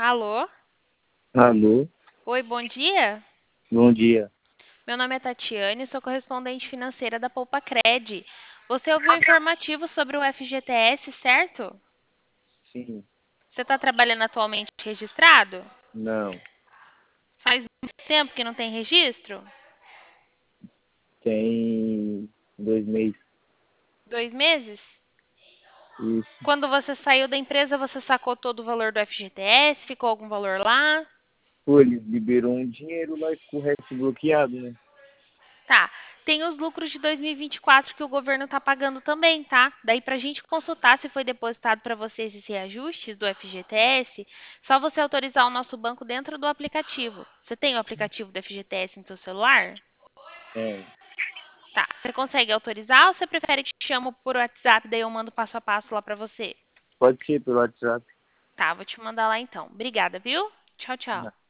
Alô? Alô, Oi, bom dia. bom dia. Meu nome é Tatiane, sou correspondente financeira da Poupa Cred. Você ouviu o informativo sobre o FGTS, certo? Sim, Você está trabalhando atualmente registrado? não, Faz muito tempo que não tem registro? tem 2 meses. 2 meses? Isso. Quando você saiu da empresa, você sacou todo o valor do FGTS? Ficou algum valor lá? Pô, eles liberou um dinheiro lá e ficou o resto bloqueado, né? Tá. Tem os lucros de 2024 que o governo está pagando também, tá? Daí para a gente consultar se foi depositado para vocês esses reajustes do FGTS, só você autorizar o nosso banco dentro do aplicativo. Você tem o aplicativo do FGTS no seu celular? É, Tá. Você consegue autorizar ou você prefere que te chamo por WhatsApp, daí eu mando passo a passo lá para você? pode ser pelo WhatsApp. Tá, vou te mandar lá então. Obrigada, viu? Tchau, tchau.